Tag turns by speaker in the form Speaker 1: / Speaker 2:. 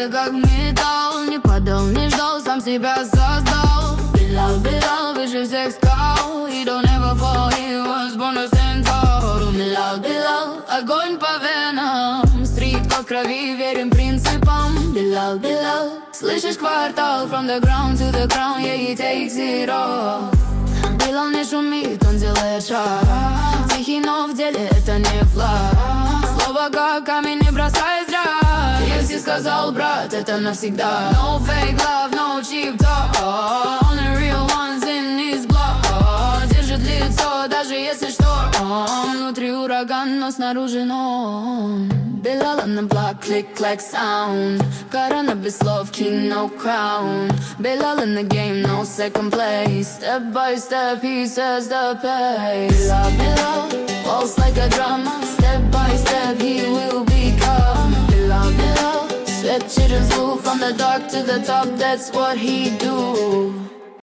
Speaker 1: Держался как металл, не падал, не ждал, сам себя создал. Белал, Белал, выше всех скал. He don't ever fall, he was born to stand tall. Белал, Белал, огонь по венам. Стрит код крови, верим принципам. Белал, Белал, слышишь квартал. From the ground to the crown, yeah, he takes it all. Белал не шумит, он делает шаг. Тихий, но в деле это не флаг. Слово как камень, не бросай зря. Если сказал брат, это навсегда. No fake love, no cheap talk. Only real ones in his blood. Держит лицо, даже если шторм. Внутри ураган, но снаружи норм. Белал on the block, click, clack, sound. Корона без слов, king, no crown. Белал in the game, no second place. Step by step, he says the pace. Белал, Белал, waltz like a drum. Step by step, he will become. Белал, Белал, свет через лук. From the dark to the top, that's what he do.